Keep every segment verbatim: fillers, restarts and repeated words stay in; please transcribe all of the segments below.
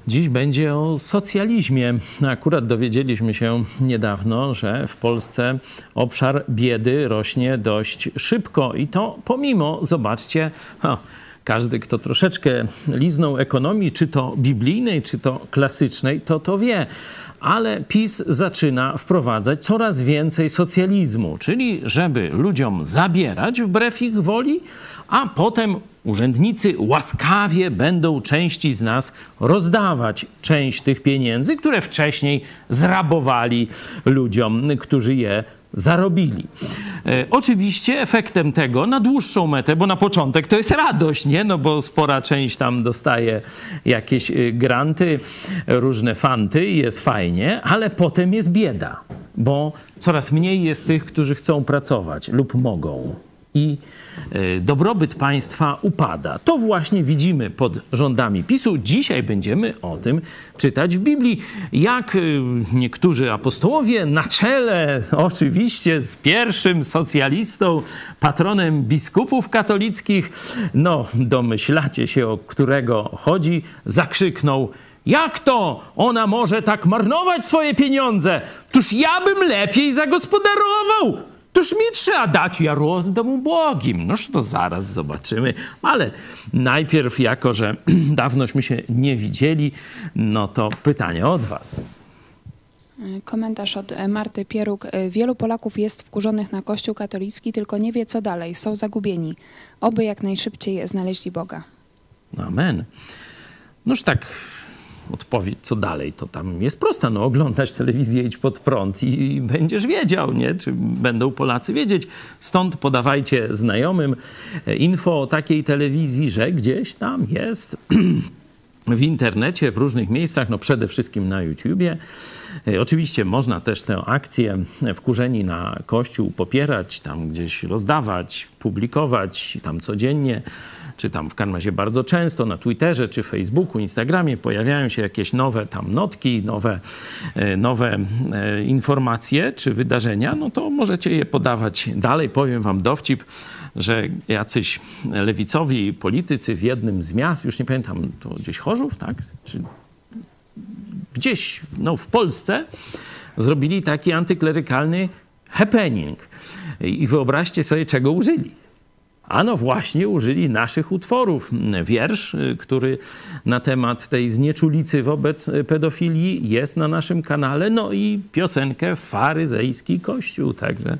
Dziś będzie o socjalizmie. Akurat dowiedzieliśmy się niedawno, że w Polsce obszar biedy rośnie dość szybko i to pomimo, zobaczcie, o, każdy, kto troszeczkę liznął ekonomii, czy to biblijnej, czy to klasycznej, to to wie. Ale PiS zaczyna wprowadzać coraz więcej socjalizmu, czyli żeby ludziom zabierać wbrew ich woli, a potem urzędnicy łaskawie będą części z nas rozdawać część tych pieniędzy, które wcześniej zrabowali ludziom, którzy je zarobili. E, oczywiście efektem tego na dłuższą metę, bo na początek to jest radość, nie? No bo spora część tam dostaje jakieś granty, różne fanty i jest fajnie, ale potem jest bieda, bo coraz mniej jest tych, którzy chcą pracować lub mogą. I dobrobyt państwa upada. To właśnie widzimy pod rządami PiSu. Dzisiaj będziemy o tym czytać w Biblii. Jak niektórzy apostołowie na czele oczywiście z pierwszym socjalistą, patronem biskupów katolickich, no domyślacie się, o którego chodzi, zakrzyknął: jak to ona może tak marnować swoje pieniądze? Tuż ja bym lepiej zagospodarował. Toż mi trzeba dać, ja rozdam ubogim. Noż to zaraz zobaczymy. Ale najpierw, jako że dawnośmy się nie widzieli, no to pytanie od was. Komentarz od Marty Pieruk. Wielu Polaków jest wkurzonych na Kościół katolicki, tylko nie wie co dalej. Są zagubieni. Oby jak najszybciej znaleźli Boga. Amen. Noż tak... Odpowiedź, co dalej, to tam jest prosta. No, oglądać telewizję, idź pod prąd i, i będziesz wiedział, nie? Czy będą Polacy wiedzieć. Stąd podawajcie znajomym info o takiej telewizji, że gdzieś tam jest w internecie, w różnych miejscach, no przede wszystkim na YouTubie. Oczywiście można też tę akcję Wkurzeni na Kościół popierać, tam gdzieś rozdawać, publikować, tam codziennie, czy tam w każdym razie bardzo często na Twitterze, czy Facebooku, Instagramie pojawiają się jakieś nowe tam notki, nowe, nowe informacje, czy wydarzenia, no to możecie je podawać dalej. Powiem wam dowcip, że jacyś lewicowi politycy w jednym z miast, już nie pamiętam, to gdzieś Chorzów, tak? Czy gdzieś no, w Polsce zrobili taki antyklerykalny happening. I wyobraźcie sobie, czego użyli. Ano właśnie użyli naszych utworów. Wiersz, który na temat tej znieczulicy wobec pedofilii jest na naszym kanale, no i piosenkę Faryzejski Kościół. Także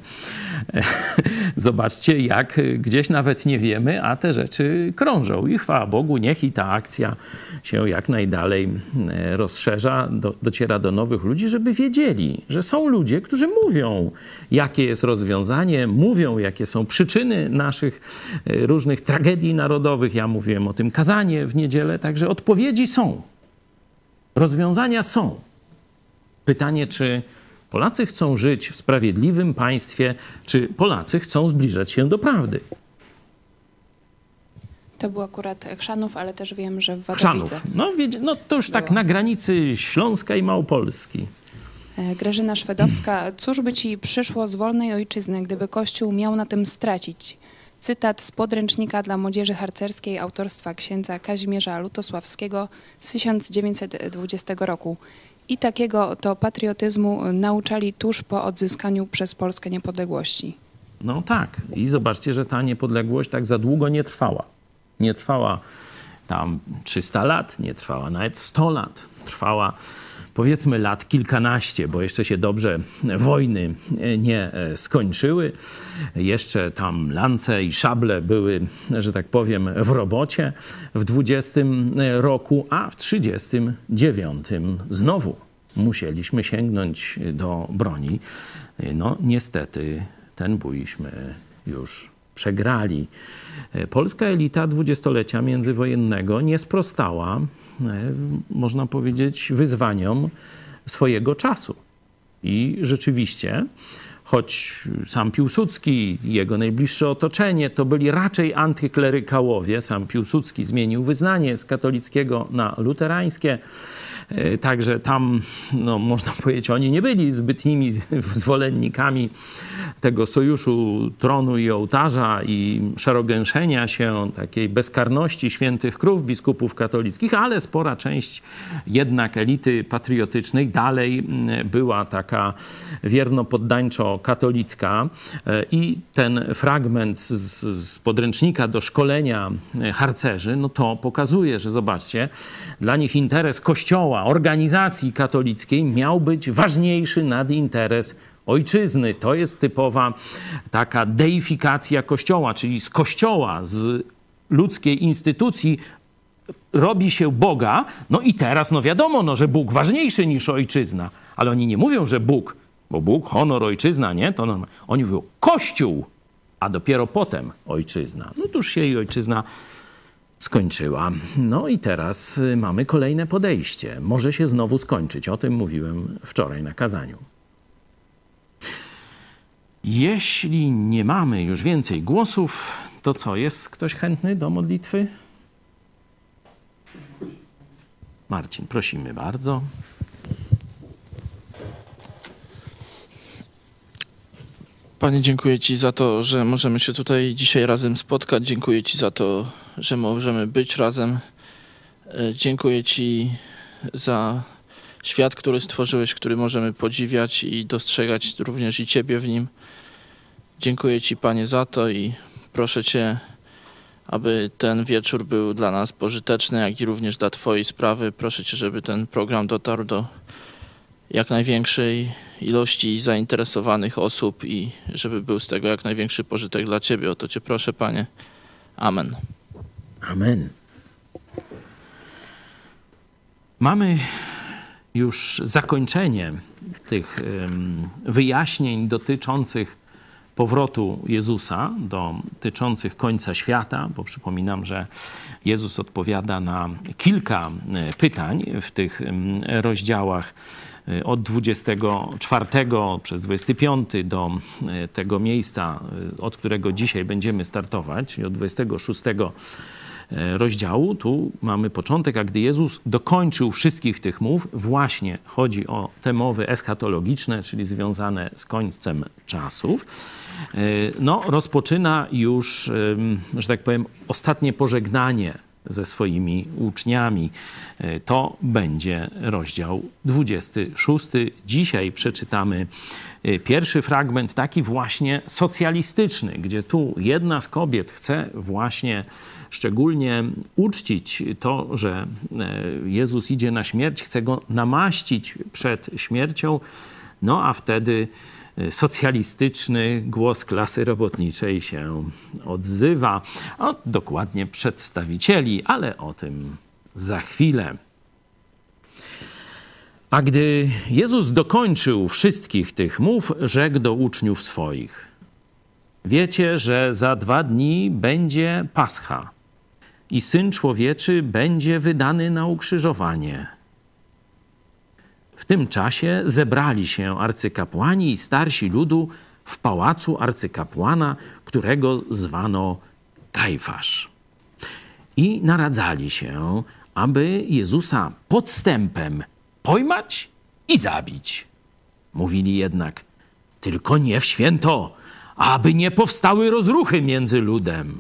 zobaczcie, jak gdzieś nawet nie wiemy, a te rzeczy krążą. I chwała Bogu, niech i ta akcja się jak najdalej rozszerza, do, dociera do nowych ludzi, żeby wiedzieli, że są ludzie, którzy mówią, jakie jest rozwiązanie, mówią, jakie są przyczyny naszych różnych tragedii narodowych. Ja mówiłem o tym kazanie w niedzielę, także odpowiedzi są. Rozwiązania są. Pytanie, czy Polacy chcą żyć w sprawiedliwym państwie, czy Polacy chcą zbliżać się do prawdy? To był akurat Chrzanów, ale też wiem, że w Chrzanów. Wadowicach. No, no to już tak na granicy Śląska i Małopolski. Grażyna Szwedowska. Cóż by ci przyszło z wolnej ojczyzny, gdyby Kościół miał na tym stracić? Cytat z podręcznika dla młodzieży harcerskiej autorstwa księdza Kazimierza Lutosławskiego z tysiąc dziewięćset dwudziestego roku. I takiego to patriotyzmu nauczali tuż po odzyskaniu przez Polskę niepodległości. No tak. I zobaczcie, że ta niepodległość tak za długo nie trwała. Nie trwała tam trzysta lat, nie trwała nawet sto lat. Trwała powiedzmy lat kilkanaście, bo jeszcze się dobrze wojny nie skończyły. Jeszcze tam lance i szable były, że tak powiem, w robocie w dwudziestym roku, a w trzydziestym dziewiątym znowu musieliśmy sięgnąć do broni. No niestety ten bójśmy już przegrali. Polska elita dwudziestolecia międzywojennego nie sprostała, można powiedzieć, wyzwaniom swojego czasu. I rzeczywiście, choć sam Piłsudski i jego najbliższe otoczenie to byli raczej antyklerykałowie, sam Piłsudski zmienił wyznanie z katolickiego na luterańskie, Także tam, no, można powiedzieć, oni nie byli zbytnimi zwolennikami tego sojuszu tronu i ołtarza i szerogęszenia się, takiej bezkarności świętych krów biskupów katolickich, ale spora część jednak elity patriotycznej dalej była taka wierno-poddańczo-katolicka. I ten fragment z, z podręcznika do szkolenia harcerzy, no to pokazuje, że zobaczcie, dla nich interes Kościoła, organizacji katolickiej miał być ważniejszy nad interes ojczyzny. To jest typowa taka deifikacja Kościoła, czyli z Kościoła, z ludzkiej instytucji robi się Boga. No i teraz, no wiadomo, no, że Bóg ważniejszy niż ojczyzna. Ale oni nie mówią, że Bóg, bo Bóg, honor, ojczyzna, nie? To no, oni mówią Kościół, a dopiero potem ojczyzna. No tuż się i ojczyzna skończyła. No i teraz mamy kolejne podejście. Może się znowu skończyć. O tym mówiłem wczoraj na kazaniu. Jeśli nie mamy już więcej głosów, to co? Jest ktoś chętny do modlitwy? Marcin, prosimy bardzo. Panie, dziękuję Ci za to, że możemy się tutaj dzisiaj razem spotkać. Dziękuję Ci za to, że możemy być razem. Dziękuję Ci za świat, który stworzyłeś, który możemy podziwiać i dostrzegać również i Ciebie w nim. Dziękuję Ci, Panie, za to i proszę Cię, aby ten wieczór był dla nas pożyteczny, jak i również dla Twojej sprawy. Proszę Cię, żeby ten program dotarł do jak największej ilości zainteresowanych osób i żeby był z tego jak największy pożytek dla Ciebie. O to Cię proszę, Panie. Amen. Amen. Mamy już zakończenie tych wyjaśnień dotyczących powrotu Jezusa, dotyczących końca świata, bo przypominam, że Jezus odpowiada na kilka pytań w tych rozdziałach od dwudziestego czwartego przez dwudziesty piąty do tego miejsca, od którego dzisiaj będziemy startować, czyli od dwudziestego szóstego rozdziału. Tu mamy początek, a gdy Jezus dokończył wszystkich tych mów, właśnie chodzi o te mowy eschatologiczne, czyli związane z końcem czasów, no rozpoczyna już, że tak powiem, ostatnie pożegnanie ze swoimi uczniami. To będzie rozdział dwudziesty szósty. Dzisiaj przeczytamy pierwszy fragment, taki właśnie socjalistyczny, gdzie tu jedna z kobiet chce właśnie szczególnie uczcić to, że Jezus idzie na śmierć, chce go namaścić przed śmiercią, no a wtedy socjalistyczny głos klasy robotniczej się odzywa, a dokładnie przedstawicieli, ale o tym za chwilę. A gdy Jezus dokończył wszystkich tych mów, rzekł do uczniów swoich: wiecie, że za dwa dni będzie Pascha i Syn Człowieczy będzie wydany na ukrzyżowanie. W tym czasie zebrali się arcykapłani i starsi ludu w pałacu arcykapłana, którego zwano Kajfasz. I naradzali się, aby Jezusa podstępem pojmać i zabić. Mówili jednak: tylko nie w święto, aby nie powstały rozruchy między ludem.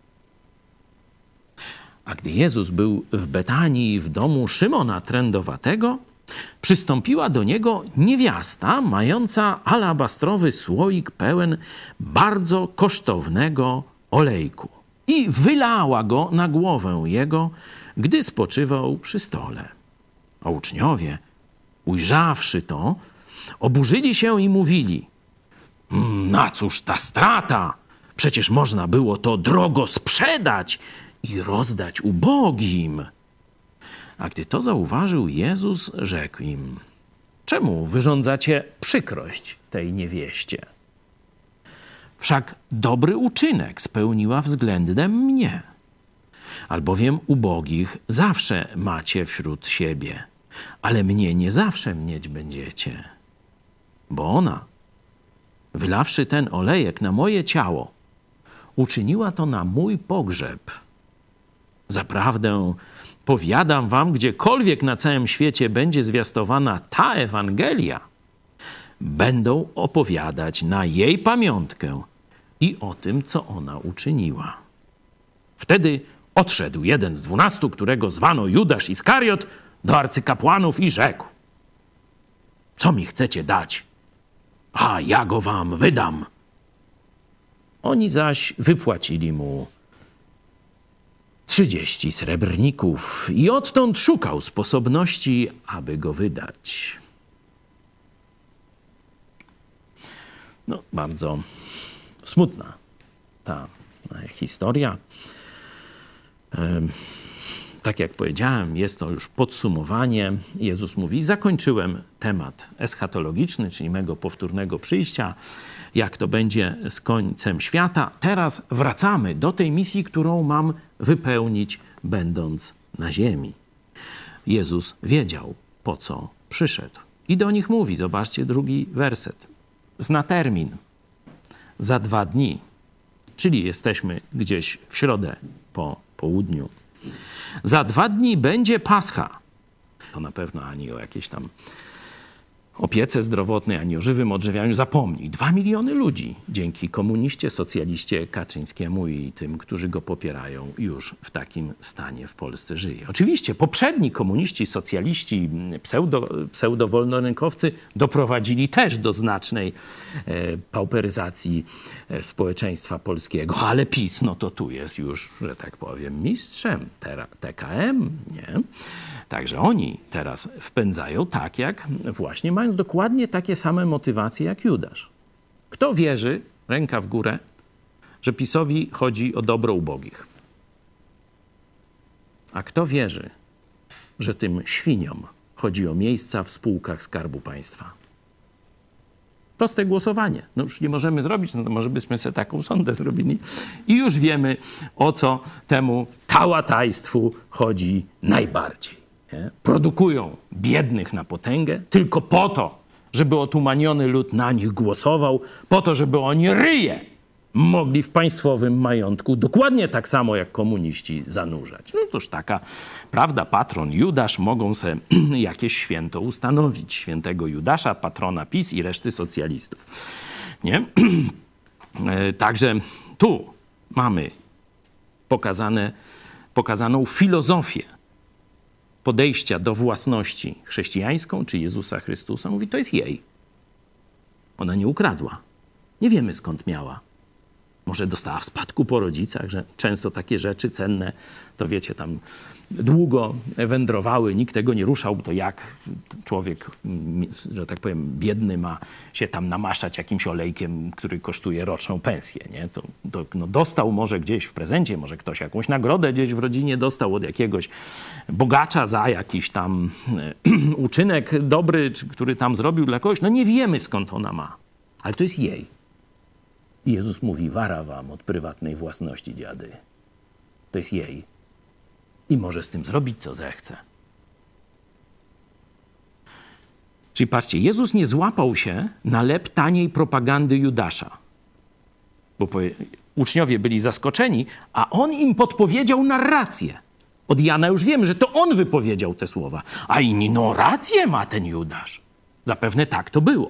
A gdy Jezus był w Betanii w domu Szymona Trędowatego, przystąpiła do niego niewiasta mająca alabastrowy słoik pełen bardzo kosztownego olejku i wylała go na głowę jego, gdy spoczywał przy stole. A uczniowie, ujrzawszy to, oburzyli się i mówili: na cóż ta strata? Przecież można było to drogo sprzedać i rozdać ubogim. A gdy to zauważył Jezus, rzekł im: czemu wyrządzacie przykrość tej niewieście? Wszak dobry uczynek spełniła względem mnie. Albowiem ubogich zawsze macie wśród siebie, ale mnie nie zawsze mieć będziecie. Bo ona, wylawszy ten olejek na moje ciało, uczyniła to na mój pogrzeb. Zaprawdę powiadam wam, gdziekolwiek na całym świecie będzie zwiastowana ta Ewangelia, będą opowiadać na jej pamiątkę i o tym, co ona uczyniła. Wtedy odszedł jeden z dwunastu, którego zwano Judasz Iskariot, do arcykapłanów i rzekł: co mi chcecie dać? A ja go wam wydam. Oni zaś wypłacili mu trzydzieści srebrników i odtąd szukał sposobności, aby go wydać. No, bardzo smutna ta historia. Tak jak powiedziałem, jest to już podsumowanie. Jezus mówi: zakończyłem temat eschatologiczny, czyli mego powtórnego przyjścia, jak to będzie z końcem świata. Teraz wracamy do tej misji, którą mam wypełnić, będąc na ziemi. Jezus wiedział, po co przyszedł. I do nich mówi, zobaczcie drugi werset. Zna termin. Za dwa dni, czyli jesteśmy gdzieś w środę po południu. Za dwa dni będzie Pascha. To na pewno ani o jakiejś tam opiece zdrowotnej, ani o żywym odżywianiu zapomni. Dwa miliony ludzi dzięki komuniście, socjaliście Kaczyńskiemu i tym, którzy go popierają, już w takim stanie w Polsce żyje. Oczywiście poprzedni komuniści, socjaliści, pseudo, pseudowolnorynkowcy doprowadzili też do znacznej e, pauperyzacji e, społeczeństwa polskiego, ale PiS, no to tu jest już, że tak powiem, mistrzem. T K M, nie? Także oni teraz wpędzają tak, jak właśnie mając dokładnie takie same motywacje jak Judasz. Kto wierzy, ręka w górę, że PiS-owi chodzi o dobro ubogich? A kto wierzy, że tym świniom chodzi o miejsca w spółkach Skarbu Państwa? Proste głosowanie. No już nie możemy zrobić, no to może byśmy sobie taką sondę zrobili. I już wiemy, o co temu tałatajstwu chodzi najbardziej. Nie? Produkują biednych na potęgę tylko po to, żeby otumaniony lud na nich głosował, po to, żeby oni ryje mogli w państwowym majątku dokładnie tak samo jak komuniści zanurzać. No toż taka prawda, patron Judasz, mogą sobie jakieś święto ustanowić. Świętego Judasza, patrona PiS i reszty socjalistów. Nie? Także tu mamy pokazane, pokazaną filozofię podejścia do własności chrześcijańską, czy Jezusa Chrystusa. Mówi, to jest jej. Ona nie ukradła. Nie wiemy, skąd miała. Może dostała w spadku po rodzicach, że często takie rzeczy cenne, to wiecie, tam długo wędrowały, nikt tego nie ruszał, to jak człowiek, że tak powiem, biedny ma się tam namaszczać jakimś olejkiem, który kosztuje roczną pensję, nie? To, to no dostał może gdzieś w prezencie, może ktoś jakąś nagrodę gdzieś w rodzinie dostał od jakiegoś bogacza za jakiś tam uczynek dobry, który tam zrobił dla kogoś. No nie wiemy, skąd ona ma, ale to jest jej. I Jezus mówi, wara wam od prywatnej własności, dziady. To jest jej. I może z tym zrobić, co zechce. Czyli patrzcie, Jezus nie złapał się na lep taniej propagandy Judasza. Bo uczniowie byli zaskoczeni, a on im podpowiedział narrację. Od Jana już wiemy, że to on wypowiedział te słowa. A inni, no rację ma ten Judasz. Zapewne tak to było.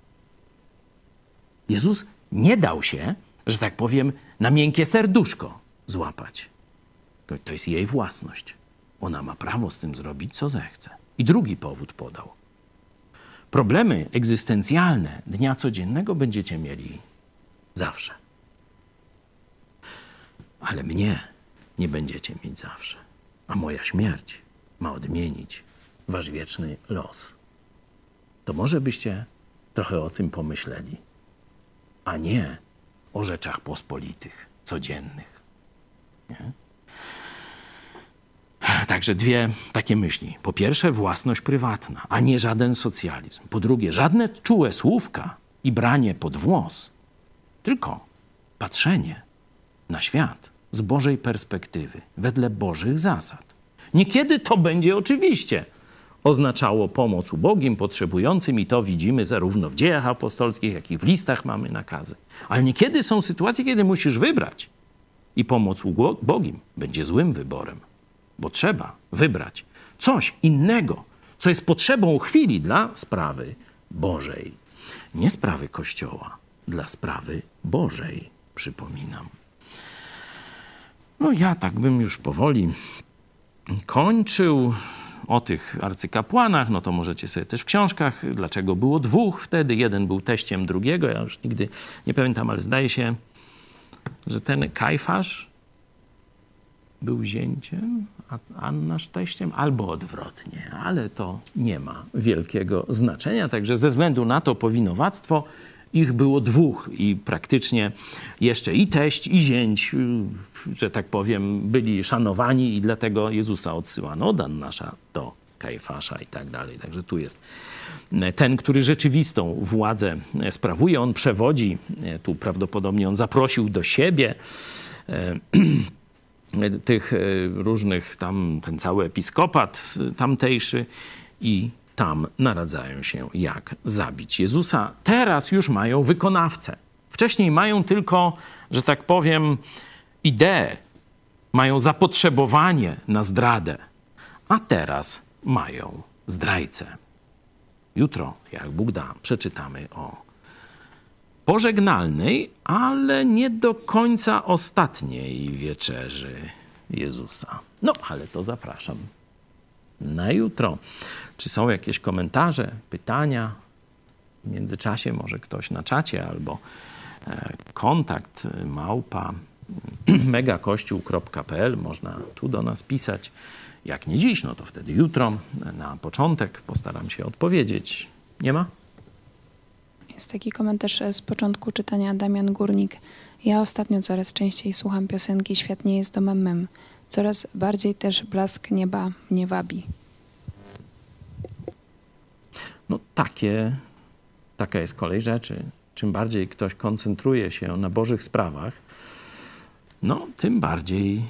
Jezus nie dał się, że tak powiem, na miękkie serduszko złapać. To jest jej własność. Ona ma prawo z tym zrobić, co zechce. I drugi powód podał. Problemy egzystencjalne dnia codziennego będziecie mieli zawsze. Ale mnie nie będziecie mieć zawsze. A moja śmierć ma odmienić wasz wieczny los. To może byście trochę o tym pomyśleli, a nie o rzeczach pospolitych, codziennych. Nie? Także dwie takie myśli. Po pierwsze, własność prywatna, a nie żaden socjalizm. Po drugie, żadne czułe słówka i branie pod włos, tylko patrzenie na świat z Bożej perspektywy, wedle Bożych zasad. Niekiedy to będzie oczywiście oznaczało pomoc ubogim, potrzebującym i to widzimy zarówno w dziejach apostolskich, jak i w listach mamy nakazy. Ale niekiedy są sytuacje, kiedy musisz wybrać i pomoc ubogim będzie złym wyborem. bo trzeba wybrać coś innego, co jest potrzebą chwili dla sprawy Bożej. Nie sprawy Kościoła, dla sprawy Bożej, przypominam. No ja tak bym już powoli kończył. O tych arcykapłanach, no to możecie sobie też w książkach, dlaczego było dwóch wtedy. Jeden był teściem drugiego, ja już nigdy nie pamiętam, ale zdaje się, że ten Kajfasz był zięciem, a Annasz teściem, albo odwrotnie, ale to nie ma wielkiego znaczenia. Także ze względu na to powinowactwo ich było dwóch i praktycznie jeszcze i teść, i zięć, że tak powiem, byli szanowani i dlatego Jezusa odsyłano od Annasza do Kajfasza i tak dalej. Także tu jest ten, który rzeczywistą władzę sprawuje. On przewodzi, tu prawdopodobnie on zaprosił do siebie tych różnych tam, ten cały episkopat tamtejszy i tam naradzają się, jak zabić Jezusa. Teraz już mają wykonawcę. Wcześniej mają tylko, że tak powiem, ideę, mają zapotrzebowanie na zdradę, a teraz mają zdrajcę. Jutro, jak Bóg da, przeczytamy o pożegnalnej, ale nie do końca ostatniej wieczerzy Jezusa. No, ale to zapraszam na jutro. Czy są jakieś komentarze, pytania? W międzyczasie może ktoś na czacie albo e, kontakt małpa megakościół kropka p l. Można tu do nas pisać. Jak nie dziś, no to wtedy jutro. Na początek postaram się odpowiedzieć. Nie ma? Jest taki komentarz z początku czytania, Damian Górnik. Ja ostatnio coraz częściej słucham piosenki Świat nie jest domem mym. Coraz bardziej też blask nieba mnie wabi. No takie, taka jest kolej rzeczy. Czym bardziej ktoś koncentruje się na Bożych sprawach, no tym bardziej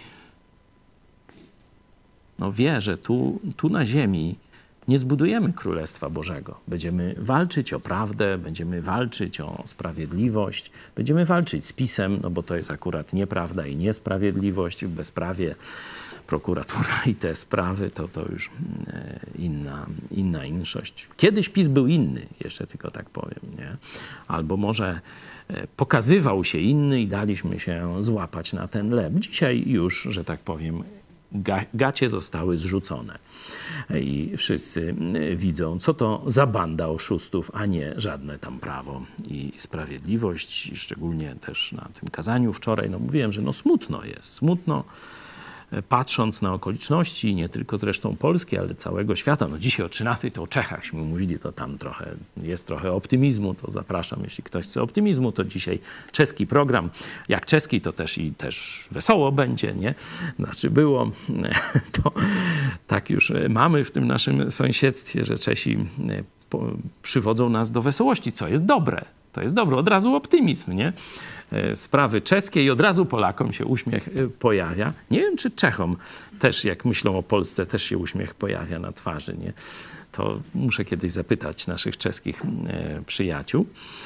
no, wie, że tu, tu na ziemi nie zbudujemy Królestwa Bożego. Będziemy walczyć o prawdę, będziemy walczyć o sprawiedliwość, będziemy walczyć z PiS-em, no bo to jest akurat nieprawda i niesprawiedliwość, w bezprawie prokuratura i te sprawy, to, to już inna, inna inszość. Kiedyś PiS był inny, jeszcze tylko tak powiem, nie? Albo może pokazywał się inny i daliśmy się złapać na ten lep. Dzisiaj już, że tak powiem, ga, gacie zostały zrzucone. I wszyscy widzą, co to za banda oszustów, a nie żadne tam prawo i sprawiedliwość. I szczególnie też na tym kazaniu wczoraj, no mówiłem, że no smutno jest, smutno patrząc na okoliczności, nie tylko zresztą Polski, ale całego świata. No dzisiaj o trzynastej to o Czechachśmy mówili, to tam trochę jest trochę optymizmu, to zapraszam, jeśli ktoś chce optymizmu, to dzisiaj czeski program. Jak czeski, to też i też wesoło będzie, nie? Znaczy było, to tak już mamy w tym naszym sąsiedztwie, że Czesi przywodzą nas do wesołości, co jest dobre. To jest dobre, od razu optymizm, nie? Sprawy czeskie i od razu Polakom się uśmiech pojawia. Nie wiem, czy Czechom też, jak myślą o Polsce, też się uśmiech pojawia na twarzy, nie? To muszę kiedyś zapytać naszych czeskich przyjaciół.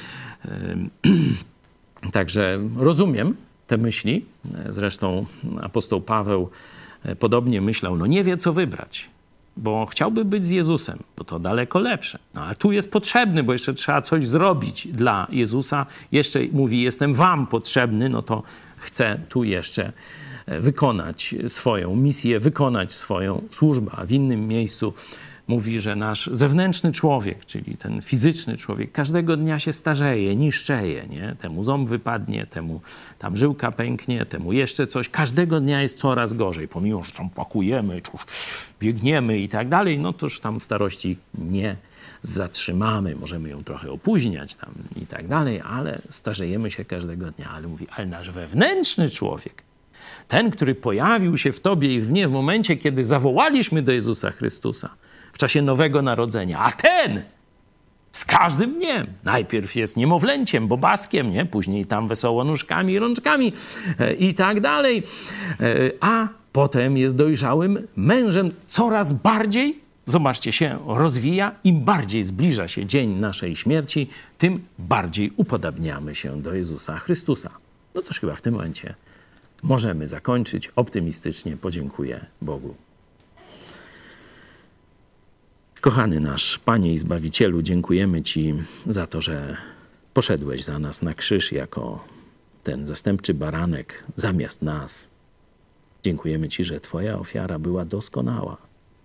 Także rozumiem te myśli. Zresztą apostoł Paweł podobnie myślał, no nie wie, co wybrać, bo chciałby być z Jezusem, bo to daleko lepsze. No ale tu jest potrzebny, bo jeszcze trzeba coś zrobić dla Jezusa. Jeszcze mówi, jestem wam potrzebny, no to chcę tu jeszcze wykonać swoją misję, wykonać swoją służbę. A w innym miejscu mówi, że nasz zewnętrzny człowiek, czyli ten fizyczny człowiek, każdego dnia się starzeje, niszczeje, nie? Temu ząb wypadnie, temu tam żyłka pęknie, temu jeszcze coś. Każdego dnia jest coraz gorzej. Pomimo, że tam pakujemy, cóż, biegniemy i tak dalej, no toż tam starości nie zatrzymamy. Możemy ją trochę opóźniać tam i tak dalej, ale starzejemy się każdego dnia. Ale mówi, ale nasz wewnętrzny człowiek, ten, który pojawił się w tobie i w mnie w momencie, kiedy zawołaliśmy do Jezusa Chrystusa, w czasie Nowego Narodzenia, a ten z każdym dniem. Najpierw jest niemowlęciem, bobaskiem, nie? Później tam wesoło nóżkami, rączkami e, i tak dalej. E, a potem jest dojrzałym mężem. Coraz bardziej, zobaczcie, się rozwija. Im bardziej zbliża się dzień naszej śmierci, tym bardziej upodabniamy się do Jezusa Chrystusa. No toż chyba w tym momencie możemy zakończyć. Optymistycznie podziękuję Bogu Kochany nasz Panie i Zbawicielu, dziękujemy Ci za to, że poszedłeś za nas na krzyż jako ten zastępczy baranek zamiast nas. Dziękujemy Ci, że Twoja ofiara była doskonała,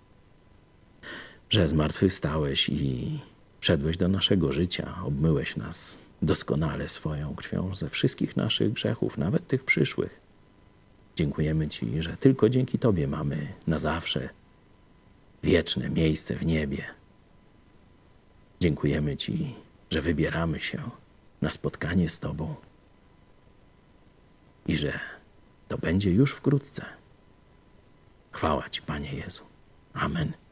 że zmartwychwstałeś i wszedłeś do naszego życia, obmyłeś nas doskonale swoją krwią ze wszystkich naszych grzechów, nawet tych przyszłych. Dziękujemy Ci, że tylko dzięki Tobie mamy na zawsze wieczne miejsce w niebie. Dziękujemy Ci, że wybieramy się na spotkanie z Tobą i że to będzie już wkrótce. Chwała Ci, Panie Jezu. Amen.